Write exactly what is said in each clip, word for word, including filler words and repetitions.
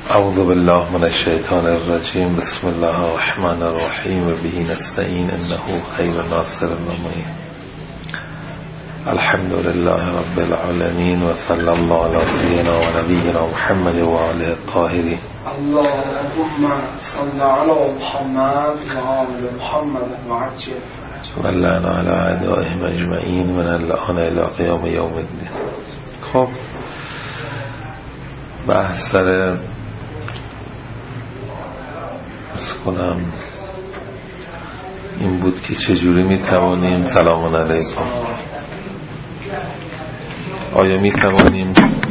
اعوذ بالله من الشیطان الرجیم. بسم الله الرحمن الرحیم. به نستعین انه خیر ناصر و معین. الحمد لله رب العالمین و صلی الله علی سیدنا و نبینا محمد و آله الطاهرین. اللهم صل علی محمد و آل محمد و عجل و لعن علی اعدائهم اجمعین من الان الی قیام یوم الدین. خب بحث سر کنم این بود که چجوری میتوانیم سلام علیکم آیا میتوانیم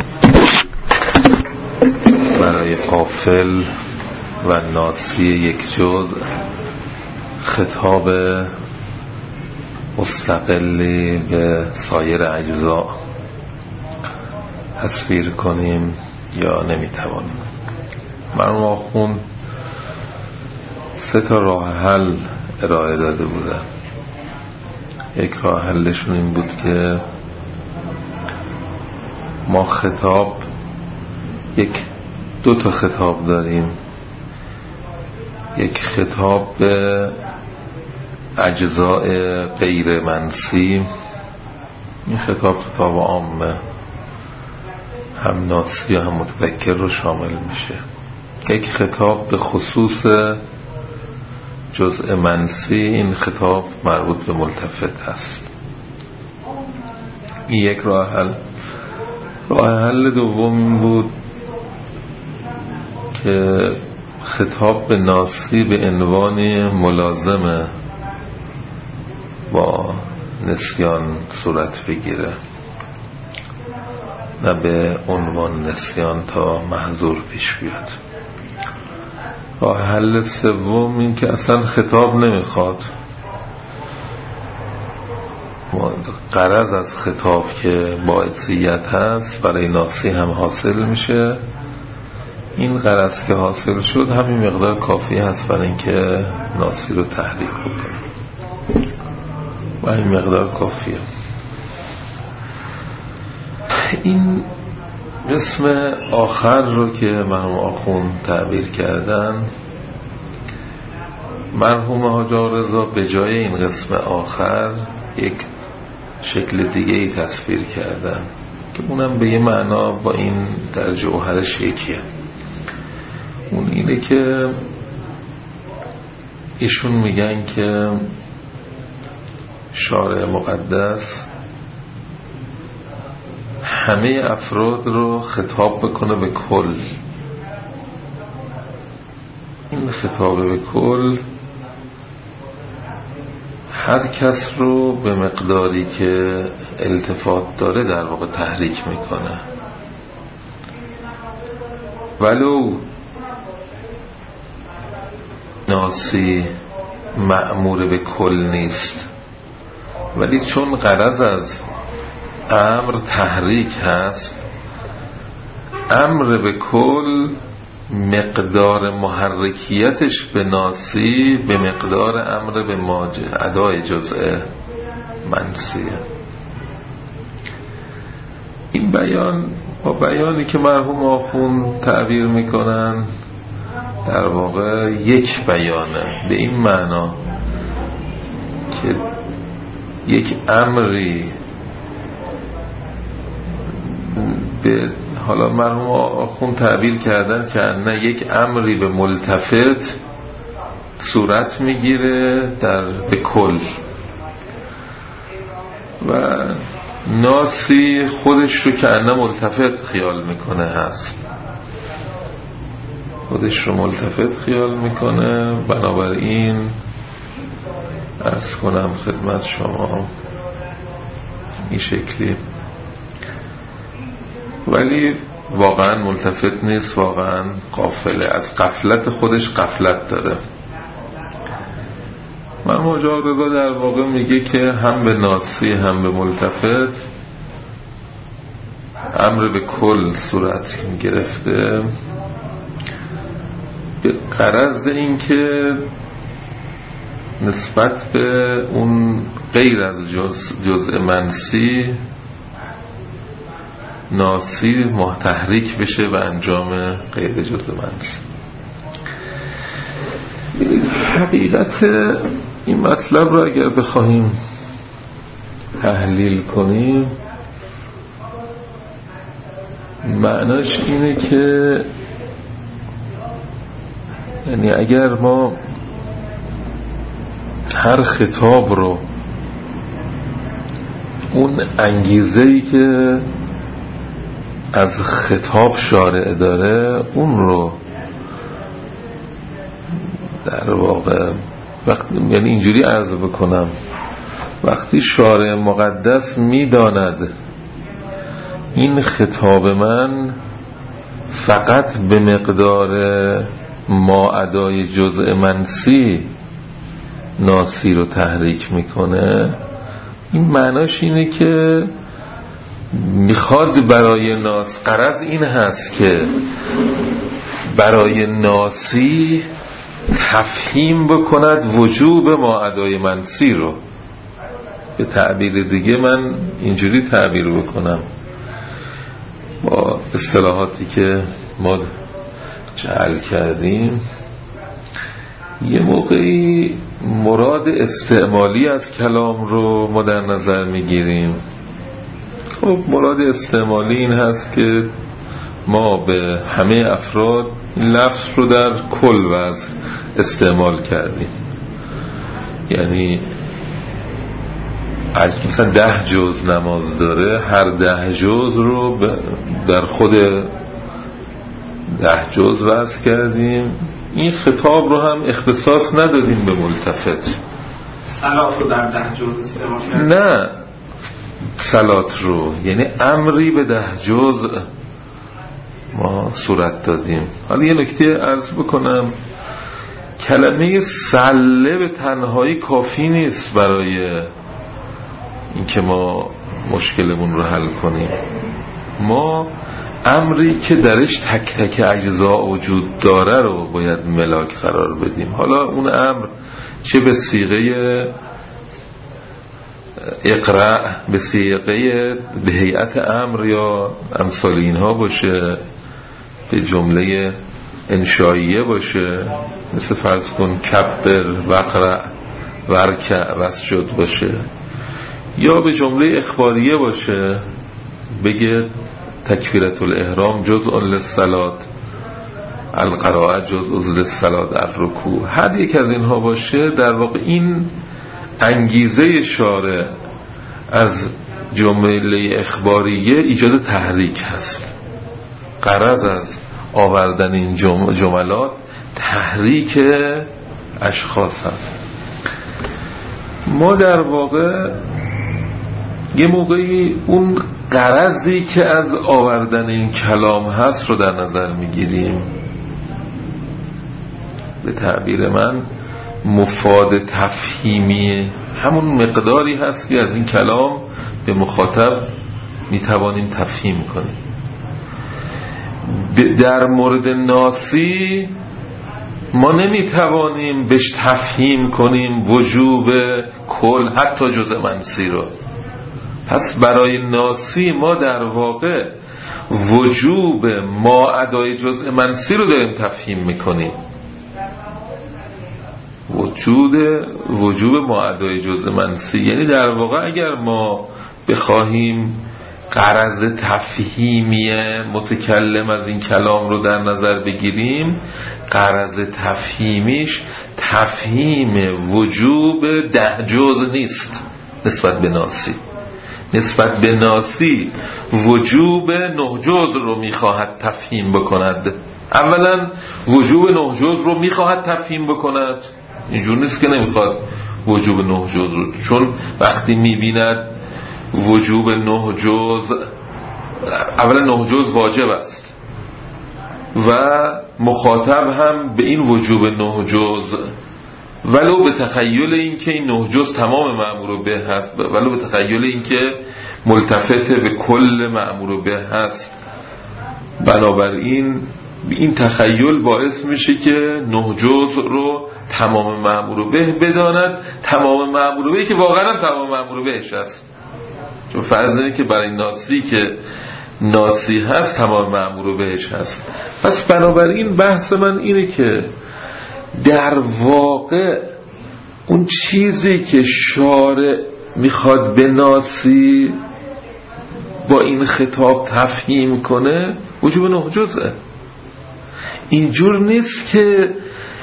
برای قافل و ناصری یک جزء خطاب مستقلی به سایر اجزا تصویر کنیم یا نمیتوانیم؟ مرحوم آخوند سه تا راه حل ارائه داده بودن. یک راه حلشون این بود که ما خطاب یک دو تا خطاب داریم. یک خطاب به اجزاء غیر منسی، این خطاب خطاب عامه، هم ناصری هم متذکر رو شامل میشه. یک خطاب به خصوص جزء منسی، این خطاب مربوط به ملتفت هست. این یک راه حل. راه حل دوم این بود که خطاب به ناصری به عنوان ملازمه با نسیان صورت بگیره، نه به عنوان نسیان تا محظور پیش بیاد. راه حل سوم این که اصلا خطاب نمیخواد. غرض از خطاب که باعثیت هست برای ناصری هم حاصل میشه. این غرض که حاصل شد همین مقدار کافی هست برای اینکه ناصری رو تحریک بکنه و این مقدار کافیه. این قسم آخر رو که مرحوم آخوند تعبیر کردن، مرحوم حاج آقارضا به جای این قسم آخر یک شکل دیگه ای تصویر کردن که اونم به یه معنا با این در جوهرش یکیه. اون اینه که ایشون میگن که شارع مقدس همه افراد رو خطاب بکنه به کل. این خطاب به کل هر کس رو به مقداری که التفات داره در واقع تحریک میکنه، ولو ناصری مأمور به کل نیست، ولی چون غرض از امر تحریک هست، امر به کل مقدار محرکیتش به ناصری به مقدار امر به ماجه ادای جزء منسیه. این بیان با بیانی که مرحوم آخوند تعبیر میکنن در واقع یک بیانه، به این معنا که یک امری به حالا مرحوم آخوند تعبیر کردن که نه یک امری به ملتفت صورت میگیره در به کل و ناصری خودش رو که نه ملتفت خیال میکنه هست، خودش رو ملتفت خیال میکنه. بنابراین عرض کنم خدمت شما این شکلی، ولی واقعا ملتفت نیست، واقعا غافله، از غفلت خودش غفلت داره. من حاج آقارضا در واقع میگه که هم به ناصری هم به ملتفت امر به کل صورت گرفته، به غرض این که نسبت به اون غیر از جز جزء منسی ناسی محتحریک بشه و انجام غیر جزء منسی. حقیقت این مطلب رو اگر بخواهیم تحلیل کنیم، معناش اینه که یعنی اگر ما هر خطاب رو اون انگیزه‌ای که از خطاب شارع داره اون رو در واقع وقتی یعنی اینجوری عرض بکنم، وقتی شارع مقدس میداند این خطاب من فقط به مقدار ما ادای جزء منسی ناسی رو تحریک میکنه، این معناش اینه که میخواد برای ناس، غرض این هست که برای ناسی تفهیم بکند وجوب ما ادای منسی رو. به تعبیر دیگه من اینجوری تعبیر بکنم با اصطلاحاتی که ما جعل کردیم، یه موقعی مراد استعمالی از کلام رو ما در نظر میگیریم. خب مراد استعمالی این هست که ما به همه افراد این لفظ رو در کل وضع استعمال کردیم. یعنی اگه مثلا ده جز نماز داره، هر ده جز رو در خود ده جز وضع کردیم. این خطاب رو هم اختصاص ندادیم به ملتفت. صلات رو در ده جز استعمال کردیم؟ نه، صلات رو یعنی امری به ده جز ما صورت دادیم. حالا یه نکته عرض بکنم، کلمه سله به تنهایی کافی نیست برای اینکه ما مشکلمون رو حل کنیم. ما امری که درش تک تک اجزا وجود داره رو باید ملاک قرار بدیم. حالا اون امر چه به صیغه اقرأ، به صیغه به هیئت امر یا امثال اینها باشه، به جمله انشائیه باشه، مثل فرض کن کبر، وقرأ، ورکع، واسجد باشه، یا به جمله اخباریه باشه، بگه تکبیرة الاحرام جزء للصلات، القراءه جزء للصلات، الرکوع، هر یک از اینها باشه. در واقع این انگیزه شارع از جمله اخباریه ایجاد تحریک هست. غرض از آوردن این جملات تحریک اشخاص هست. ما در واقع یه موقعی اون غرضی که از آوردن این کلام هست رو در نظر میگیریم. به تعبیر من مفاد تفهیمی همون مقداری هست که از این کلام به مخاطب میتوانیم تفهیم کنیم. در مورد ناسی ما نمیتوانیم بهش تفهیم کنیم وجوب کل حتی جزء منسی رو. پس برای ناسی ما در واقع وجوب ما ادای جزء منسی رو داریم تفهیم میکنیم. وجود وجوب ما ادای جزء منسی یعنی در واقع اگر ما بخواهیم غرض تفهیمی متکلم از این کلام رو در نظر بگیریم، غرض تفهیمیش تفهیم وجوب ده جزء نیست نسبت به ناسی. نسبت به ناسی وجوب نه جزء رو میخواهد تفهیم بکند. اولا وجوب نه جزء رو میخواهد تفهیم بکند، اینجور نیست که نمیخواد وجوب نه جزء رو، چون وقتی میبیند وجوب نه جزء، اولا نه جزء واجب است و مخاطب هم به این وجوب نه جزء ولو به تخیل این که این نه جزء تمام مأمور به هست، ولو به تخیل این که ملتفت به کل مأمور به هست، بنابراین این تخیل باعث میشه که نه جزء رو تمام مأمور به بداند، تمام مأمور به که واقعا تمام مأمور بهش هست. چون فرض اینه که برای ناسی که ناسی هست تمام مأمور بهش هست. پس بنابراین بحث من اینه که در واقع اون چیزی که شارع میخواد به ناسی با این خطاب تفهیم کنه وجوب نه جزءه. اینجور نیست که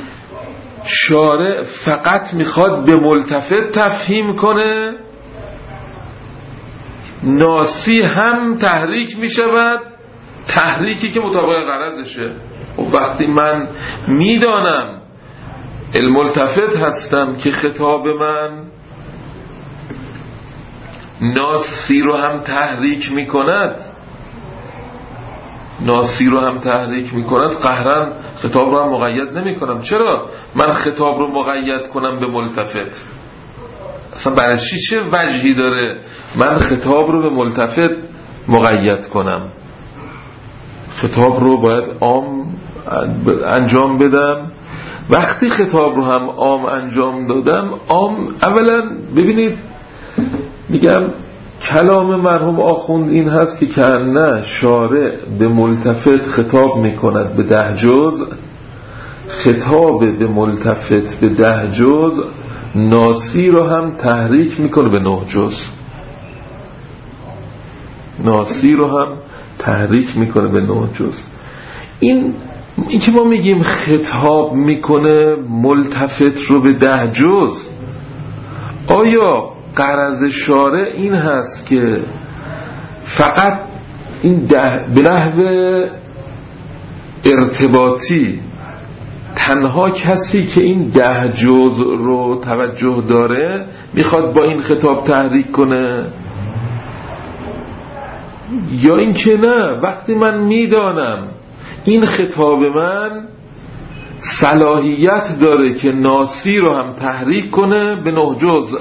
شارع فقط میخواد به ملتفت تفهیم کنه، ناسی هم تحریک میشود، تحریکی که مطابق غرضشه. و وقتی من میدانم الملتفت هستم که خطاب من ناسی رو هم تحریک میکند ناسی رو هم تحریک میکند قهرن خطاب رو هم مقید نمیکنم. چرا من خطاب رو مقید کنم به ملتفت؟ اصلا برای چی؟ چه وجهی داره من خطاب رو به ملتفت مقید کنم؟ خطاب رو باید عام انجام بدم. وقتی خطاب رو هم عام انجام دادم، عام اولا ببینید میگم کلام مرحوم آخوند این هست که کنه شارع به ملتفت خطاب میکند به ده جز، خطاب به ملتفت به ده جز ناسی رو هم تحریک میکنه به نه جز، ناسی رو هم تحریک میکنه به نه جز. این این که ما میگیم خطاب میکنه ملتفت رو به ده جز، آیا غرض شارع این هست که فقط این ده به نحو ارتباطی تنها کسی که این ده جز رو توجه داره میخواد با این خطاب تحریک کنه، یا این که نه وقتی من میدانم این خطاب من صلاحیت داره که ناسی رو هم تحریک کنه به نه جز،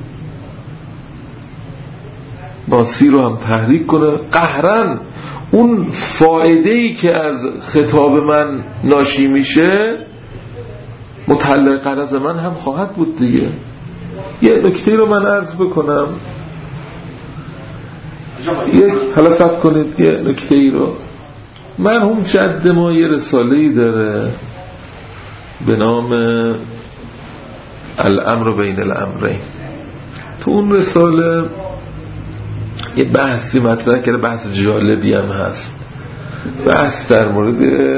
ناسی رو هم تحریک کنه قهرن اون فایده‌ای که از خطاب من ناشی میشه متعلق غرض من هم خواهد بود دیگه. یه نکته رو من عرض بکنم، یک حالا فکر کنید یه نکته ای رو، مرحوم جد ما یه رساله‌ای داره به نام الامر بین الامرین. تو اون رساله یه بحثی مطرح کرده، بحث جالبی هم هست، بحث در مورد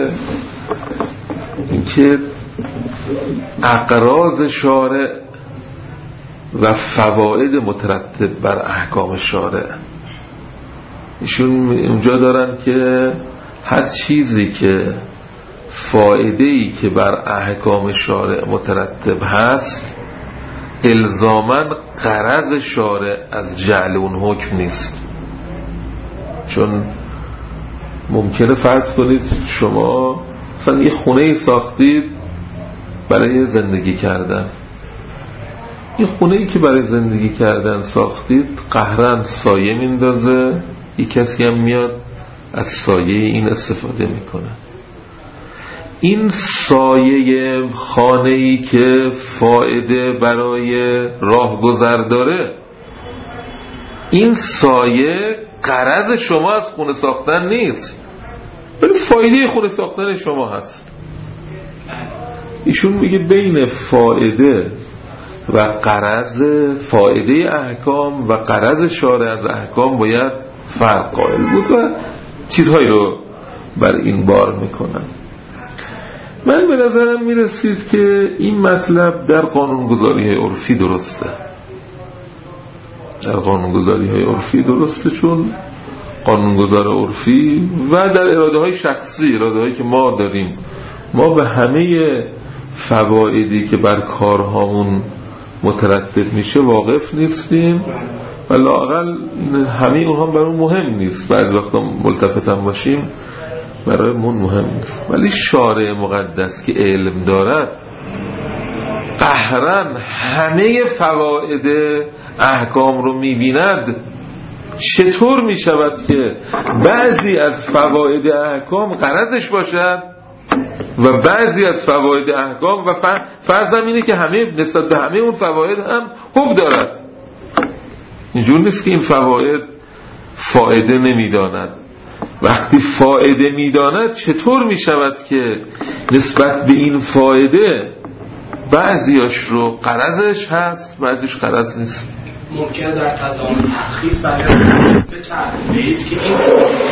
اینکه اغراض شارع و فواید مترتب بر احکام شارع. ایشون اونجا دارن که هر چیزی که فایده‌ای که بر احکام شارع مترتب هست الزاماً غرض شارع از جعل اون حکم نیست. چون ممکنه فرض کنید شما مثلا یه خونه ساختید برای زندگی کردن، یه خونه‌ای که برای زندگی کردن ساختید قهرن سایه میندازه، یک کسی هم میاد از سایه این استفاده میکنه. این سایه خانه‌ای که فایده برای راهگذر داره، این سایه غرض شما از خونه ساختن نیست، ولی فایده خونه ساختن شما هست. ایشون میگه بین فایده و غرض، فایده احکام و غرض شارع از احکام باید فرق قائل بود و چیزهایی رو بر این بار میکنن. من به نظرم میرسید که این مطلب در قانونگذاری های عرفی درسته، در قانونگذاری های عرفی درسته، چون قانونگذار عرفی و در اراده های شخصی، اراده هایی که ما داریم، ما به همه فوایدی که بر کارهامون مترتب میشه واقف نیستیم و لااقل همه اونها برای مهم نیست. بعضی وقتا ملتفت هم باشیم برای من مهم نیست، ولی شارع مقدس که علم دارد قهرن همه فواید احکام رو میبیند. چطور میشود که بعضی از فواید احکام غرضش باشد و بعضی از فواید احکام و فرضم اینه که همه نسبت به همه اون فواید هم حکم دارد؟ اینجور نیست که این فواید فایده نمیداند. وقتی فایده میداند چطور میشود که نسبت به این فایده بعضیاش رو غرضش هست بعضیش غرض نیست؟ ممکنه در تضامن ترخیص برای به چرخه ایست که این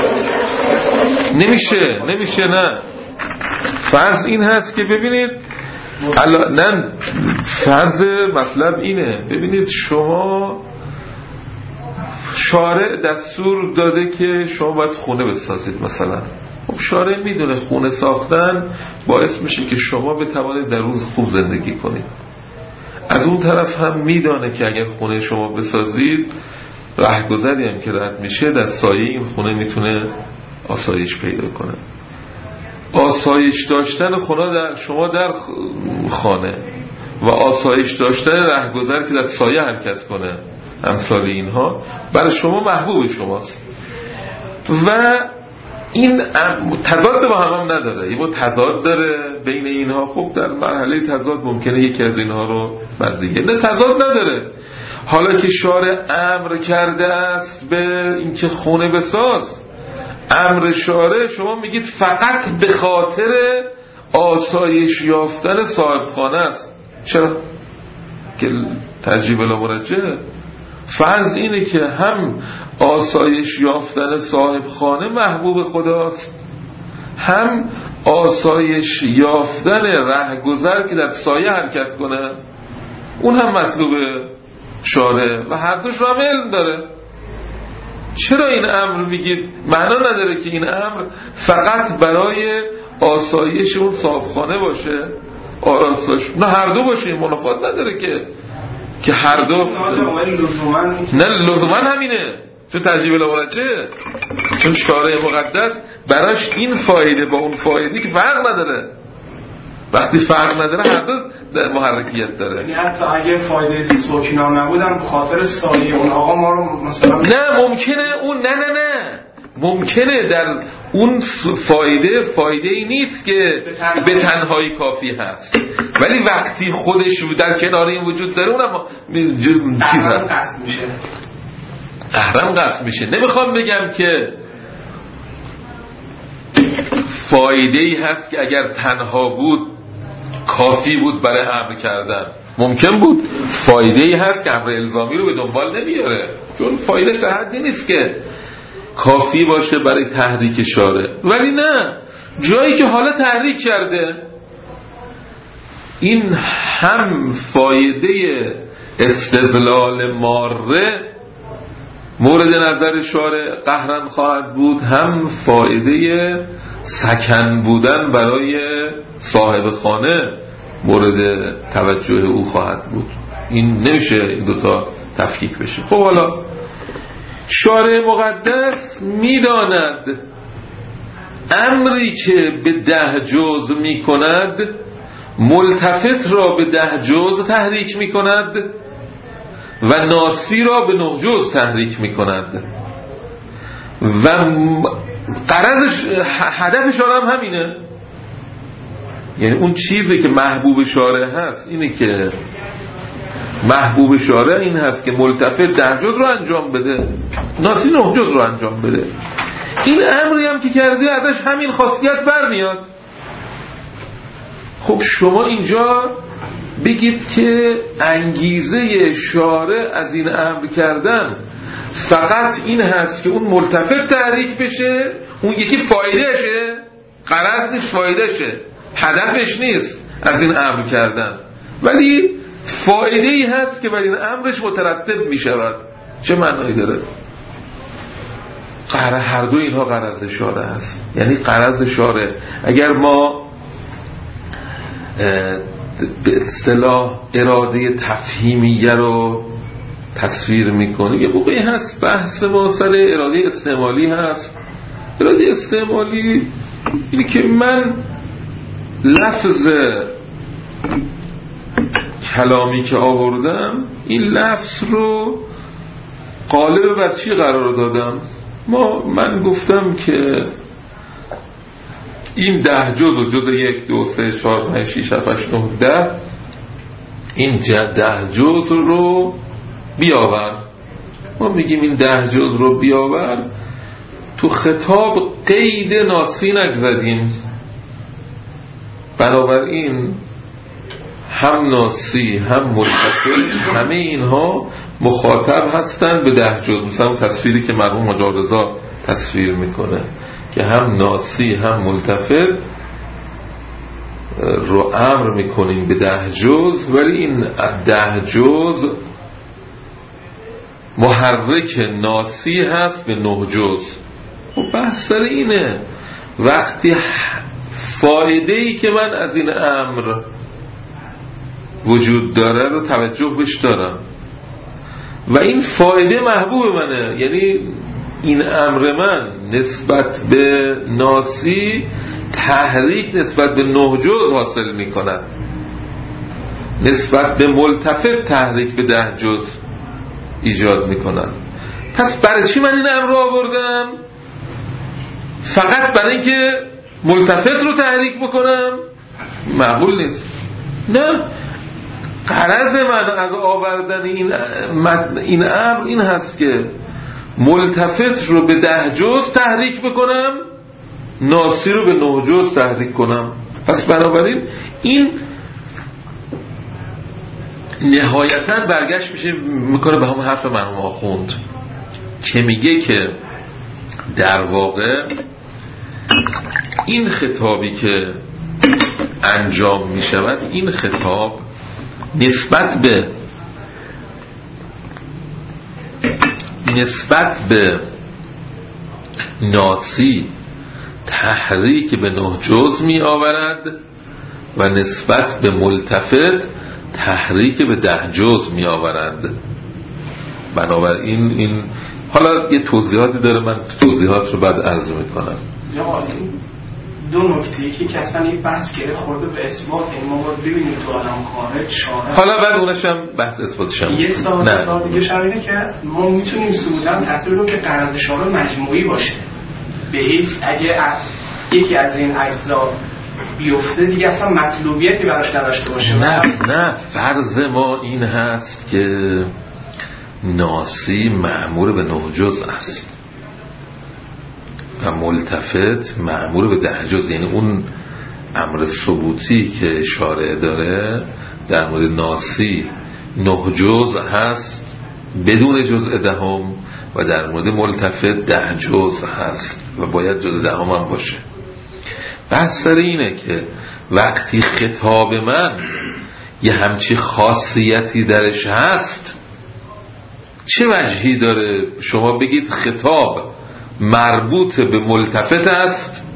نمیشه نمیشه نه. فرض این هست که ببینید الان نه فرض مطلب اینه، ببینید شما شارع دستور داده که شما باید خونه بسازید مثلا. خب شارع میدونه خونه ساختن باعث میشه که شما بتوانید در روز خوب زندگی کنید. از اون طرف هم میدانه که اگر خونه شما بسازید رهگذری هم که رد میشه در سایه این خونه میتونه آسایش پیدا کنه. آسایش داشتن خونه در شما در خانه و آسایش داشتن رهگذر که در سایه حرکت کنه امثال اینها برای شما محبوب شماست و این تضاد با هم, هم نداره. این تضاد داره بین اینها. خب در مرحله تضاد ممکنه یکی از اینها رو بر دیگه نه تضاد نداره. حالا که شارع امر کرده است به اینکه خونه بساز، امر شارع شما میگید فقط به خاطر آسایش یافتن صاحب خانه است. چرا؟ که ترجیح بلا مرجعه. فرض اینه که هم آسایش یافتن صاحب خانه محبوب خداست، هم آسایش یافتن رهگذر که در سایه حرکت کنه اون هم مطلوب شارع و هر دوش رو هم علم داره. چرا این امر میگید؟ معنا نداره که این امر فقط برای آسایش اون صاحب خانه باشه، آسایش نه هر دو باشه. منافات نداره که که هر دو نه لزوما همینه، چون ترجیح بلاورجه، چون شارع مقدس براش این فایده با اون فایده که فرق نداره. وقتی فرق نداره هر دو محرکیت داره. یعنی حتی اگه فایده سکنا نبودن به خاطر سایه اون آقا ما رو مثلا نه ممکنه اون نه نه نه ممکنه در اون فایده فایده ای نیست که به تنهایی کافی هست، ولی وقتی خودش در کنار این وجود داره اونم چیز هست میشه قهرم قصد میشه. نمیخوام بگم که فایده ای هست که اگر تنها بود کافی بود برای امر کردن. ممکن بود فایده ای هست که امر الزامی رو به دنبال نمیاره، چون فایدهش در حدی نیست که کافی باشه برای تحریک شارع. ولی نه، جایی که حالا تحریک کرده این هم فایده استدلال ماره مورد نظر شارع قهرن خواهد بود، هم فایده سکن بودن برای صاحب خانه مورد توجه او خواهد بود. این نمیشه این دوتا تفکیک بشه. خب حالا شارع مقدس میداند امری که به ده جز میکند ملتفت را به ده جز تحریک میکند و ناسی را به نه جز تحریک میکند و غرضش هدفش هم همینه. یعنی اون چیزی که محبوب شارع هست اینه که محبوب شارع این هست که ملتفت ده جز رو انجام بده، ناسی نه جز رو انجام بده. این امری هم که کرده ازش همین خاصیت برمیاد. خب شما اینجا بگید که انگیزه شارع از این امر کردن فقط این هست که اون ملتفت تحریک بشه، اون یکی فایدهشه، غرض نیست، فایدهشه، هدفش نیست از این امر کردن، ولی فایده ای هست که بر این امرش مترتب می شود. چه معنایی داره؟ هر دو اینها غرض شارع هست. یعنی غرض شارع اگر ما به اصطلاح اراده تفهیمیه رو تصویر میکنیم، یه موقعی هست بحث ما سر اراده استعمالی هست. اراده استعمالی اینی که من لفظ کلامی که آوردم این لفظ رو قالب بر چی قرار دادم؟ ما من گفتم که این ده جز و جز یک دو سه چهار پنج شیش هفت هشت نه ده این ده جز رو بیاور. ما میگیم این ده جز رو بیاور تو خطاب قید ناسی نگذاریم، بنابراین هم ناسی هم ملتفت همه اینها مخاطب هستن به ده جز. مثلا تصویری که مرحوم حاج رضا تصویر میکنه که هم ناسی هم ملتفت رو امر میکنیم به ده جز، ولی این ده جز محرک ناسی هست به نه جز. و بحث سر اینه وقتی فایده‌ای که من از این امر وجود داره رو توجه بهش دارم و این فایده محبوب منه، یعنی این امر من نسبت به ناسی تحریک نسبت به نه جز حاصل می کند، نسبت به ملتفت تحریک به ده جز ایجاد می کند. پس برای چی من این امر رو آوردم؟ فقط برای اینکه ملتفت رو تحریک بکنم؟ معقول نیست. نه، غرض من از آوردن این این امر این هست که ملتفت رو به ده جز تحریک بکنم، ناسی رو به نه جز تحریک کنم. پس بنابراین این نهایتاً برگشت میشه میکنه به همون حرف مرحوم آخوند که میگه که در واقع این خطابی که انجام میشود، این خطاب نسبت به نسبت به ناسی تحریک به نه جز می آورد و نسبت به ملتفت تحریک به ده جز می آورد. بنابراین این حالا یه توضیحاتی داره، من توضیحات رو بعد عرض می کنم. دو نکته که اصلا این بحث گره خورده به اثبات، این ما باید ببینیم تو عالم خارج شارع، حالا بعد اونش هم بحث اثباتش هم یه سال سال دیگه شرینه که ما میتونیم سودن تصویر رو که قرض شارع مجموعی باشه به هیچ اگه یکی از این اجزا بیفته دیگه اصلا مطلوبیتی براش نداشته باشه. نه نه، فرض ما این هست که ناسی مأمور به نه جز است و ملتفت مأمور به ده جز، یعنی اون امر ثبوتی که شارع داره در مورد ناسی نه جز هست بدون جزء دهم و در مورد ملتفت ده جز هست و باید جزء دهم هم باشه. بحث سر اینه که وقتی خطاب من یه همچی خاصیتی درش هست، چه وجهی داره شما بگید خطاب مربوط به ملتفت است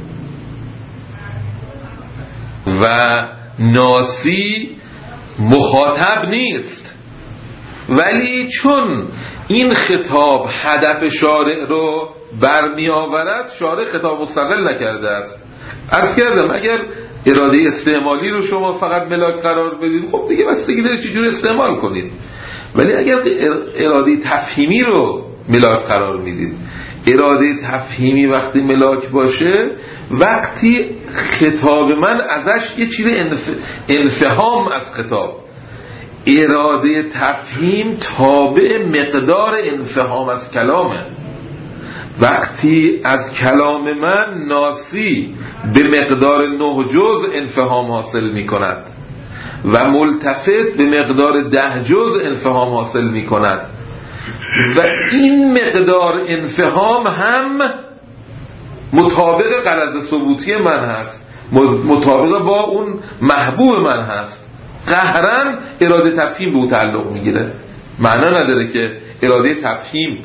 و ناسی مخاطب نیست، ولی چون این خطاب هدف شارع رو برمی آورد شارع خطاب مستقل نکرده است. عرض کردم اگر اراده استعمالی رو شما فقط ملاک قرار بدید خب دیگه بستگی داره چه جوری استعمال کنید، ولی اگر اراده تفهیمی رو ملاک قرار میدید، اراده تفهیمی وقتی ملاک باشه وقتی خطاب من ازش یه چیز انف... انفهام از خطاب، اراده تفهیم تابع مقدار انفهام از کلامه. وقتی از کلام من ناسی به مقدار نه جز انفهام حاصل می کند و ملتفت به مقدار ده جز انفهام حاصل می کند و این مقدار انفهام هم مطابق غرض ثبوتی من هست، مطابق با اون محبوب من هست، قهرن اراده تفهیم به اون تعلق میگیره. معنا نداره که اراده تفهیم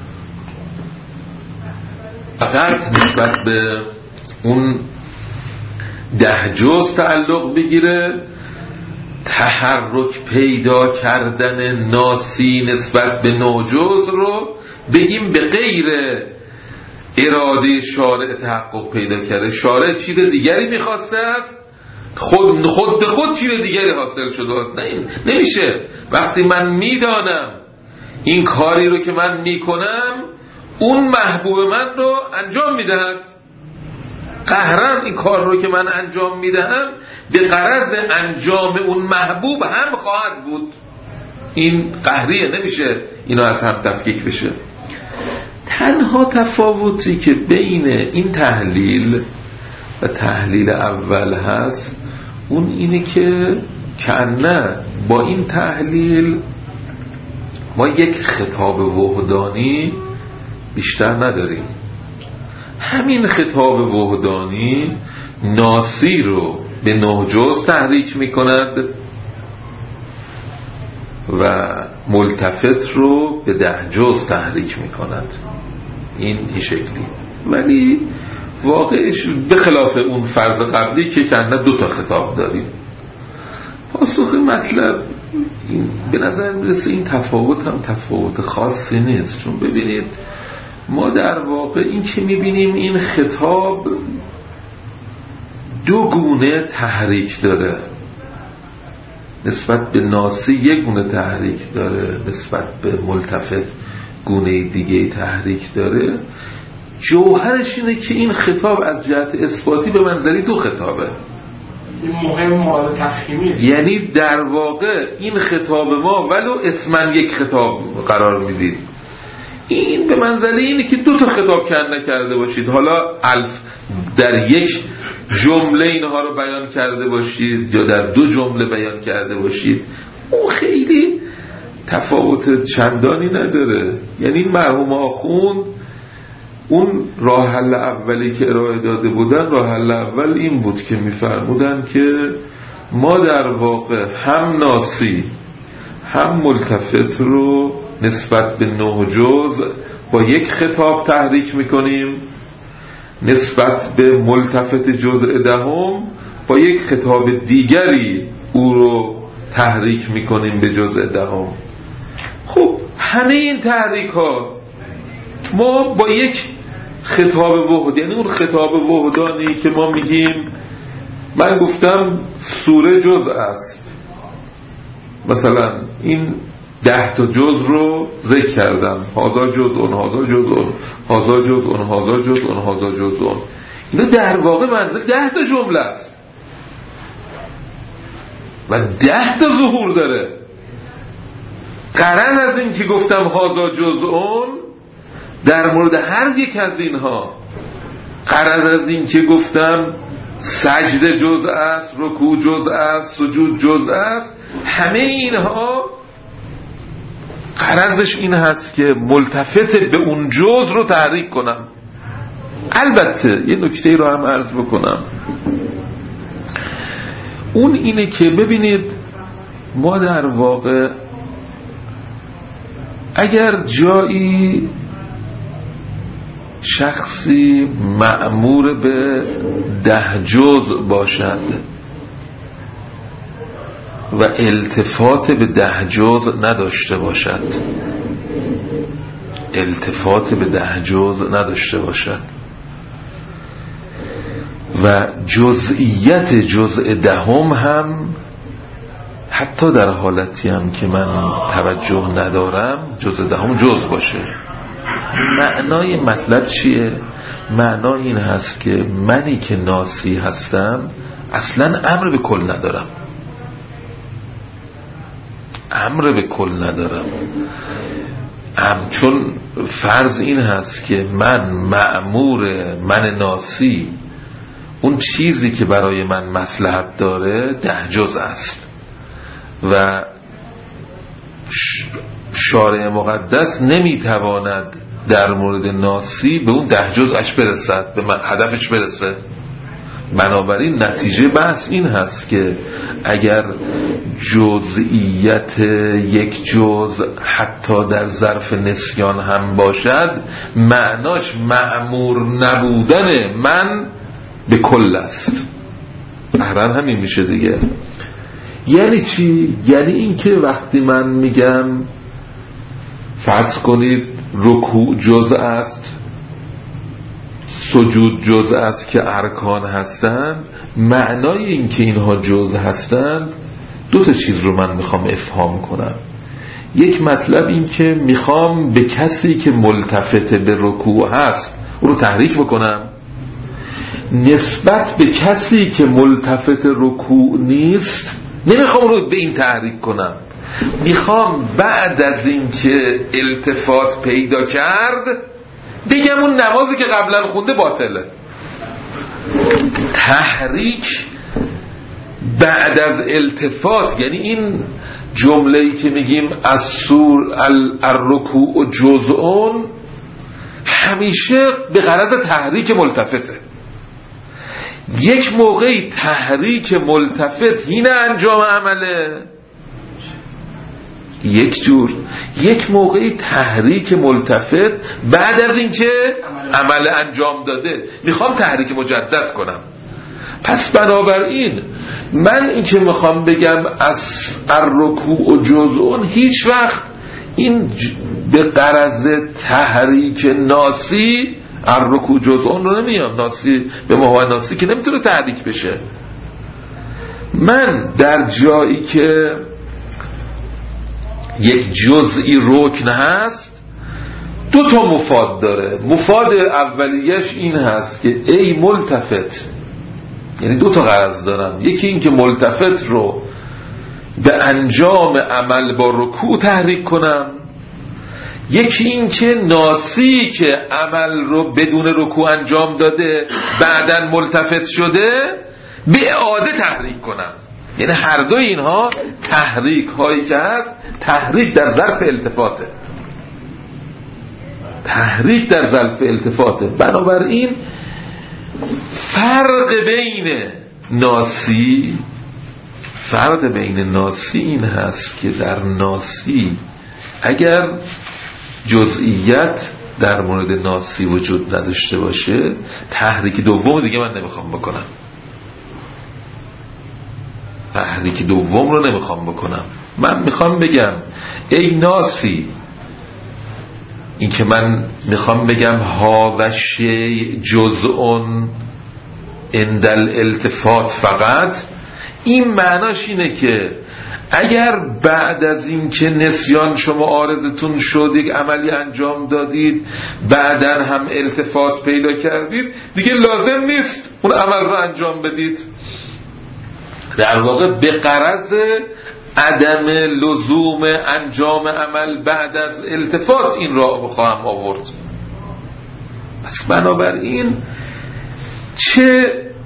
فقط نسبت به اون ده جز تعلق بگیره. تحرک پیدا کردن ناسی نسبت به نه جز رو بگیم به غیر اراده شارع تحقق پیدا کرده. شارع چیز دیگری میخواسته است، خود خود به خود چیز دیگری حاصل شده است. نه نمیشه. وقتی من میدانم این کاری رو که من میکنم اون محبوب من رو انجام میدهد، قهرن این کار رو که من انجام میدهم به غرض انجام اون محبوب هم خواهد بود. این قهریه، نمیشه اینا از هم تفکیک بشه. تنها تفاوتی که بین این تحلیل و تحلیل اول هست اون اینه که کأنه با این تحلیل ما یک خطاب وحدانی بیشتر نداریم. همین خطاب وحدانی ناسی رو به نه جز تحریک می کند و ملتفت رو به ده جز تحریک می کند. این این شکلی. ولی واقعش به خلاف اون فرض قبلی که کنه دو تا خطاب داریم. پاسخ مطلب این به نظر میرسه این تفاوت هم تفاوت خاصی نیست، چون ببینید ما در واقع این که میبینیم این خطاب دو گونه تحریک داره. نسبت به ناسی یک گونه تحریک داره، نسبت به ملتفت گونه دیگه تحریک داره. جوهرش اینه که این خطاب از جهت اثباتی به منظری دو خطابه. این مهم مورد تفهیمیه، یعنی در واقع این خطاب ما ولو اسمن یک خطاب قرار میدید، این به منزله اینه که دو تا خطاب کنده کرده باشید. حالا الف در یک جمله اینها رو بیان کرده باشید یا در دو جمله بیان کرده باشید، اون خیلی تفاوت چندانی نداره. یعنی این مرحوم آخوند اون راه حل اولی که ارائه داده بودن، راه حل اول این بود که میفرمودن که ما در واقع هم ناسی هم ملتفت رو نسبت به نه جز با یک خطاب تحریک میکنیم، نسبت به ملتفت جزء دهم با یک خطاب دیگری او رو تحریک میکنیم به جزء دهم. خب همه این تحریک ها ما با یک خطاب وحد، یعنی اون خطاب وحدانی که ما میگیم، من گفتم سوره جزء است، مثلا این ده تا جزء رو ذکر کردم، هازا جزء اون هازا جزء اون هازا جزء اون هازا جزء اون هازا جزء اون، اینا در واقع منظر ده تا جمله است و ده تا ظهور داره. قرن از این که گفتم هازا جزء اون در مورد هر یک از اینها، قرن از این که گفتم سجده جزء است، رکوع جزء است، سجود جزء است، همه اینها غرضش این هست که ملتفت به اون جزء رو تحریک کنم. البته یه نکته رو هم عرض بکنم، اون اینه که ببینید ما در واقع اگر جایی شخصی مأمور به ده جزء باشد و التفات به ده جزء نداشته باشد، التفات به ده جزء نداشته باشد و جزئیت جزء دهم هم حتی در حالتی هم که من توجه ندارم جزء دهم جزء باشه. معنای مطلب چیه؟ معنای این هست که منی که ناسی هستم اصلا امر به کل ندارم، امر به کل ندارم ام چون فرض این هست که من مأمور، من ناسی، اون چیزی که برای من مصلحت داره ده جزء است و شارع مقدس نمیتواند در مورد ناسی به اون ده جزءش برسد، به هدفش برسه. بنابراین نتیجه بحث این هست که اگر جزئیت یک جزء حتی در ظرف نسیان هم باشد، معناش مأمور نبودن من به کل است. احرام همین میشه دیگه. یعنی چی؟ یعنی این که وقتی من میگم فرض کنید رکوع جزء است، سجود جزء است که ارکان هستند، معنای این که اینها جزء هستند دو تا چیز رو من میخوام افهام کنم. یک مطلب این که میخوام به کسی که ملتفت به رکوع هست او رو تحریک بکنم، نسبت به کسی که ملتفت رکوع نیست نمیخوام رو به این تحریک کنم، میخوام بعد از این که التفات پیدا کرد بگم اون نمازی که قبلا خونده باطله. تحریک بعد از التفات، یعنی این جمله‌ای که میگیم از سور الرکوع و جزءون، همیشه به غرض تحریک ملتفته. یک موقعی تحریک ملتفت این انجام عمله یک جور، یک موقعی تحریک ملتفت بعد از اینکه عمل انجام داده میخوام تحریک مجدد کنم. پس بنابراین من این که میخوام بگم از الرکوع و جزءون، هیچ وقت این به غرض تحریک ناسی الرکوع جزءون رو نمیام. ناسی به موقع ناسی که نمیتونه تحریک بشه. من در جایی که یک جزئی رکن هست دو تا مفاد داره. مفاد اولیش این هست که ای ملتفت، یعنی دو تا غرض دارم. یکی این که ملتفت رو به انجام عمل با رکوع تحریک کنم، یکی این که ناسی که عمل رو بدون رکوع انجام داده بعدن ملتفت شده به اعاده تحریک کنم. یعنی هر دو اینها تحریک هایی که هست، تحریک در ظرف التفاته، تحریک در ظرف التفاته. بنابراین فرق بین ناسی فرق بین ناسی این هست که در ناسی اگر جزئیت در مورد ناسی وجود نداشته باشه، تحریک دوم دیگه من نمیخوام بکنم. تحریک دوم رو نمیخوام بکنم. من میخوام بگم ای ناسی، این که من میخوام بگم ها و شی جزءون اندل التفات فقط، این معناش اینه که اگر بعد از این که نسیان شما عارضتون شد، یک عملی انجام دادید، بعدن هم التفات پیدا کردید، دیگه لازم نیست اون عمل رو انجام بدید. در واقع به غرض عدم لزوم انجام عمل بعد از التفات این را بخواهم آورد. پس بنابراین چه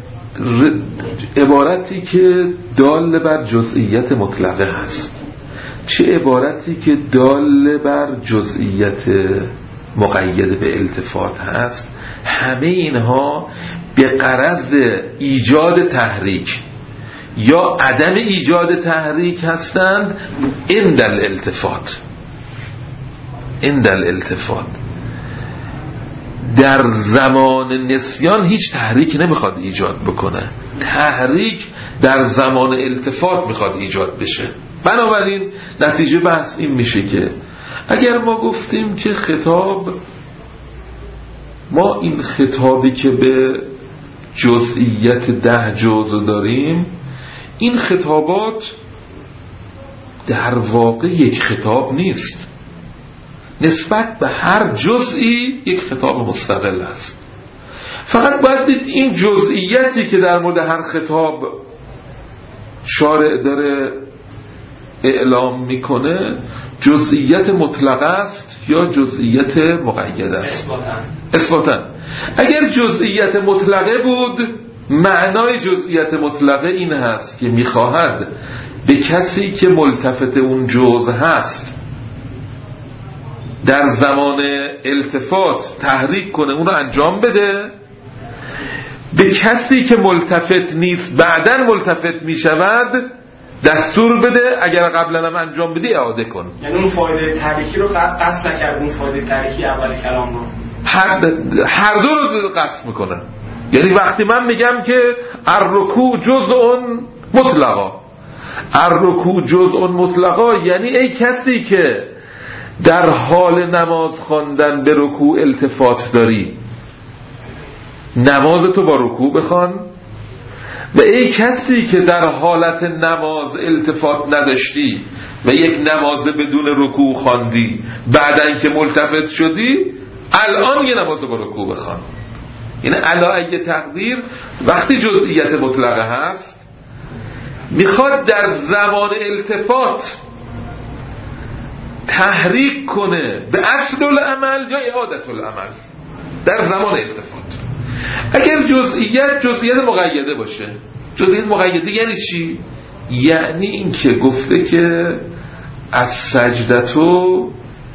عبارتی که دال بر جزئیت مطلقه هست، چه عبارتی که دال بر جزئیت مقید به التفات هست، همه اینها به غرض ایجاد تحریک یا عدم ایجاد تحریک هستند. اندل التفات اندل التفات در زمان نسیان هیچ تحریک نمیخواد ایجاد بکنه، تحریک در زمان التفات میخواد ایجاد بشه. بنابراین نتیجه بحث این میشه که اگر ما گفتیم که خطاب، ما این خطابی که به جزئیت ده جزء داریم، این خطابات در واقع یک خطاب نیست، نسبت به هر جزئی یک خطاب مستقل است. فقط باید دید این جزئیتی که در مورد هر خطاب شارع داره اعلام میکنه جزئیت مطلقه است یا جزئیت مقید است. اثباتاً اگر جزئیت مطلقه بود، معنای جزئیت مطلقه این هست که میخواهد به کسی که ملتفت اون جزء هست در زمان التفات تحریک کنه، اون رو انجام بده، به کسی که ملتفت نیست بعداً ملتفت میشود دستور بده اگر قبلا هم انجام بدی اعاده کن. یعنی اون فایده تحریکی رو قصد نکرد، اون فایده تحریکی اول کلام رو هر, هر دو رو قصد میکنه. یعنی وقتی من میگم که الرکوع جزء مطلقا، الرکوع جزء مطلقا یعنی ای کسی که در حال نماز خواندن به رکوع التفات داری، نماز تو با رکوع بخوان، و ای کسی که در حالت نماز التفات نداشتی و یک نماز بدون رکوع خواندی، بعدن که ملتفت شدی الان یه نماز با رکوع بخوان. یعنی علی تقدیر وقتی جزئیت مطلقه هست میخواد در زمان التفات تحریک کنه به اصل العمل یا اعادت العمل. در زمان التفات. اگر جزئیت جزئیت مقیده باشه، جزئیت مقیده یعنی چی؟ یعنی این که گفته که از سجدتو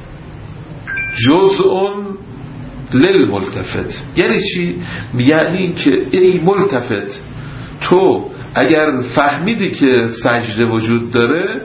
جزء للملتفت. یعنی چی؟ یعنی این که ای ملتفت، تو اگر فهمیدی که سجده وجود داره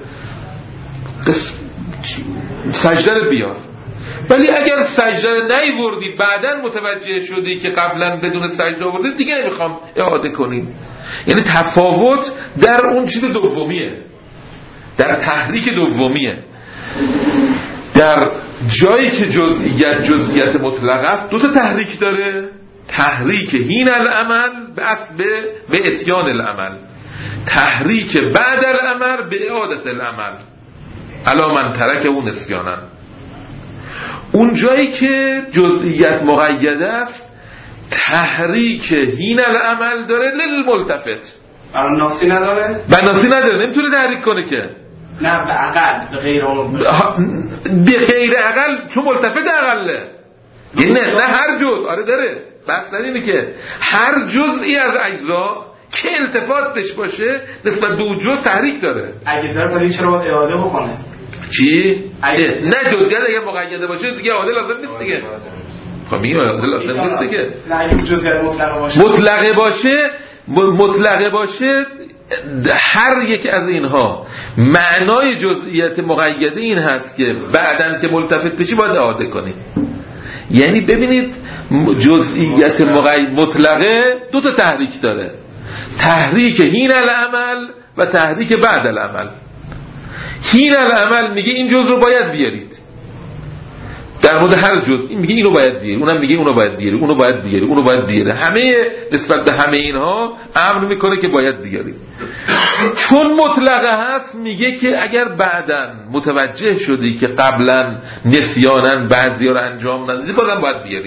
سجده رو بیار، ولی اگر سجده رو نیوردی بعدن متوجه شدی که قبلا بدون سجده آوردی دیگه نمیخوام اعاده کنی. یعنی تفاوت در اون چیز دومیه، در تحریک دومیه. در جایی که جزئیت جزئیت مطلق است دو تا تحریک داره، تحریک هین العمل به اسب به اتیان العمل، تحریک بعد العمل به اعادت العمل الا من ترک اون نسیانن. اون جایی که جزئیت مقیده است تحریک هین العمل داره للملتفت، ناسی نداره؟ بناسی نداره، نمیتونه تحریک کنه که نه به عقل به غیر اون به غیر عقل، چون ملتفت عقله. یعنی نه نه هر جز، آره داره، بس اینه که هر جزئی از اجزا که التفاتش باشه نسبت به اون جز تحریک داره. اگه داره ولی چرا اعاده بکنه؟ چی؟ اگه نه جزئیت اگه مقیده باشه دیگه اعاده لازم نیست دیگه. خب میگم اعاده لازم نیست دیگه. نه اگه جزئیت مطلقه باشه مطلقه باشه مطلقه باشه هر یک از اینها معنای جزئیت مقیده این هست که بعدن که ملتفت بشی باید اعاده کنی. یعنی ببینید جزئیت مقید مطلقه دو تا تحریک داره، تحریک هین العمل و تحریک بعد العمل. هین العمل میگه این جز رو باید بیارید، در مورد هر جز این میگه اینو باید بیاری، اونم میگه اونو باید بیاری، اونو باید بیاری، اونو باید بیاری، همه نسبت به همه اینها امر میکنه که باید بیاری. چون مطلقه هست میگه که اگر بعداً متوجه شدی که قبلا نسیاناً بعضی ها رو انجام ندادی بازم باید بیاری.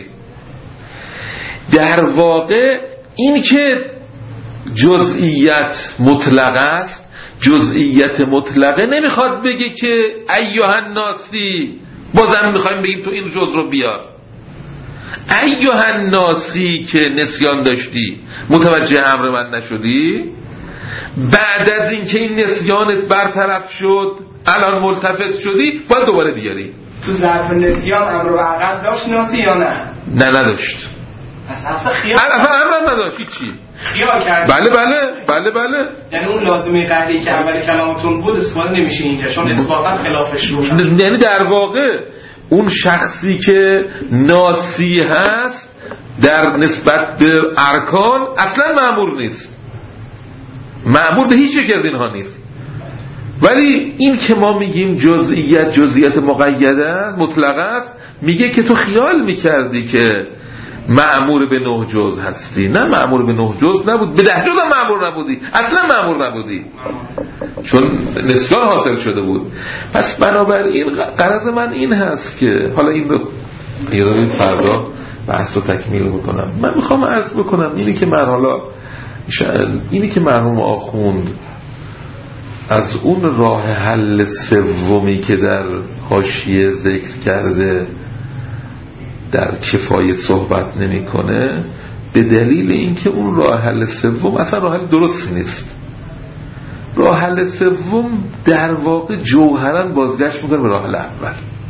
در واقع این که جزئیت مطلقه است، جزئیت مطلقه نمیخواد بگه که ایها الناسی بازم میخوایم بگیم تو این جز رو بیار. ایها الناسی که نسیان داشتی متوجه امر من نشدی، بعد از این که این نسیانت برطرف شد الان ملتفت شدی باید دوباره بیاری. تو ظرف نسیان امر و عقل داشت ناسی یا نه؟ نه نداشت، اصلا خیال اصلا امر نداشت هیچی. خیال کرد. بله بله بله بله. یعنی اون لازمه قهری که اول کلامتون بود استفاده نمیشه اینجا چون اثباتا خلافش رو. یعنی در واقع اون شخصی که ناسی هست در نسبت به ارکان اصلا مأمور نیست، مأمور به هیچ یک از اینها نیست. ولی این که ما میگیم جزئیت جزئیت مقیده مطلقه است، میگه که تو خیال میکردی که مأمور به نه جز هستی. نه مأمور به نه جز نبود، به ده جز هم مأمور نبودی، اصلا مأمور نبودی چون نسیان حاصل شده بود. پس بنابراین غرض من این هست که حالا این رو یادم فردا بحث رو تکمیل بکنم. من میخوام عرض بکنم اینی که من حالا اینی که مرحوم آخوند از اون راه حل سومی که در حاشیه ذکر کرده در کفایت صحبت نمیکنه، به دلیل اینکه اون راه حل سوم اصلا راه حل درست نیست. راه حل سوم در واقع جوهرا بازگشت میکنه به راه حل اول.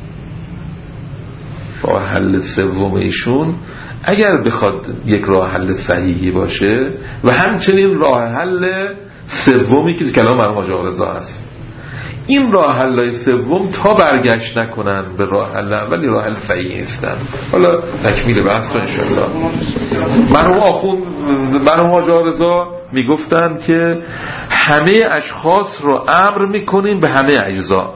راه حل سوم ایشون اگر بخواد یک راه حل صحیحی باشه و همچنین راه حل سومی که کلام مرحوم حاج آقا رضا هست، این راه حل‌های سوم تا برگشت نکنن به راه حل اولی راه حل صحیحی هستن. حالا تکمیل بحث رو ان شاء الله. مرحوم آخوند مرحوم حاج آقا رضا میگفتن که همه اشخاص رو امر میکنیم به همه اجزا،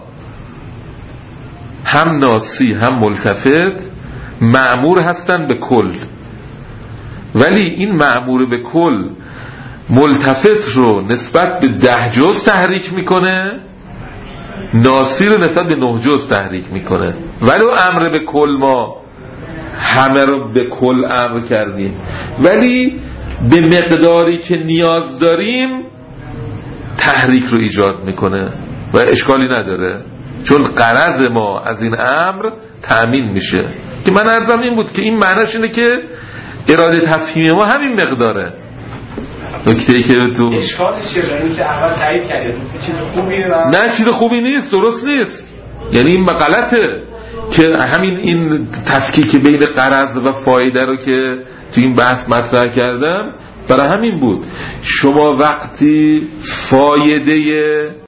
هم ناسی هم ملتفت مأمور هستن به کل، ولی این مأمور به کل ملتفت رو نسبت به ده جز تحریک میکنه، ناسی رو نسبت به نه جز تحریک میکنه. ولی امر به کل ما همه رو به کل امر کردیم، ولی به مقداری که نیاز داریم تحریک رو ایجاد میکنه و اشکالی نداره. چون غرض ما از این امر تأمین میشه. که من عرضم این بود که این معناش اینه که اراده تفهیمی ما همین مقداره. نکته‌ای که تو اشکالش چیه؟ یعنی که اول تایید کردید چیز خوبیه و نه چیز خوبی نیست، درست نیست، یعنی این غلطه که همین این تفکیک بین غرض و فایده رو که تو این بحث مطرح کردم برای همین بود. شما وقتی فایده